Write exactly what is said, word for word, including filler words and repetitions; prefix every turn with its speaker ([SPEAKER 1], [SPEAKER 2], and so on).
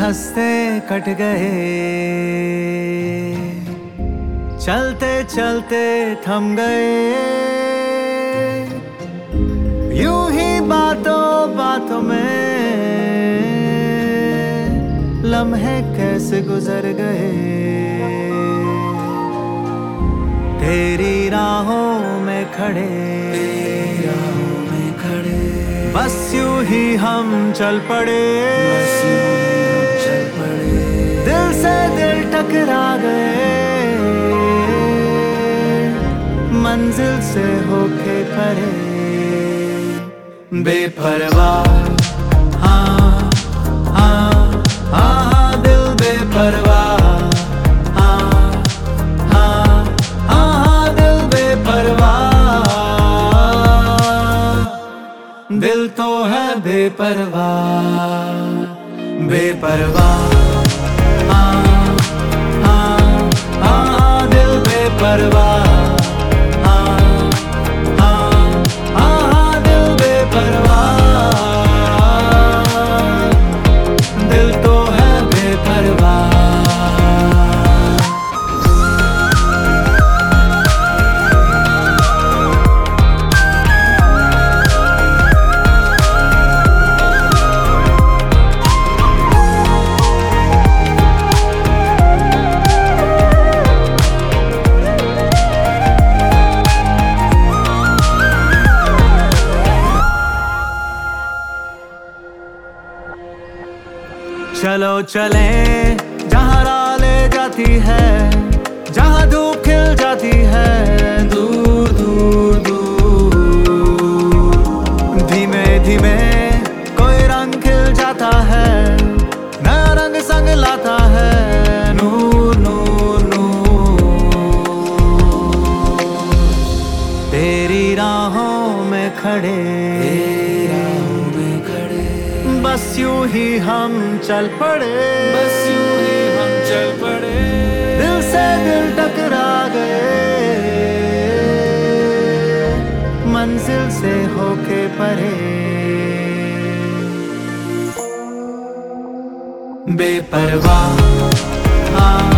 [SPEAKER 1] हंसते कट गए, चलते चलते थम गए। यूं ही बातों बातों में लम्हे कैसे गुजर गए। तेरी राहों में खड़े,
[SPEAKER 2] तेरी राहों में खड़े,
[SPEAKER 1] बस यूं ही हम चल पड़े।
[SPEAKER 2] बस यूं ही हम चल पड़े।
[SPEAKER 1] दिल से दिल टकरा गए, मंजिल से होके परे। बेपरवाह, हाँ हाँ हाँ, दिल बेपरवाह, हाँ हाँ हाँ, दिल बेपरवाह। दिल तो है बेपरवाह, बेपरवाह, हाँ हाँ हाँ, दिल बेपरवाह, हाँ हाँ हाँ, दिल बेपरवाह। दिल तो है बेपरवाह। चलो चले जहाँ राह ले जाती है, जहाँ धूप खिल जाती है दूर दूर दूर। धीमे धीमे कोई रंग खिल जाता है, नया रंग संग लाता है नूर नूर नूर। तेरी राहों में खड़े,
[SPEAKER 2] तेरी राहों में खड़े,
[SPEAKER 1] बस यूं ही हम चल पड़े।
[SPEAKER 2] बस यूं ही हम चल पड़े।
[SPEAKER 1] दिल से दिल टकरा गए, मंजिल से होके परे। बेपरवाह, हाँ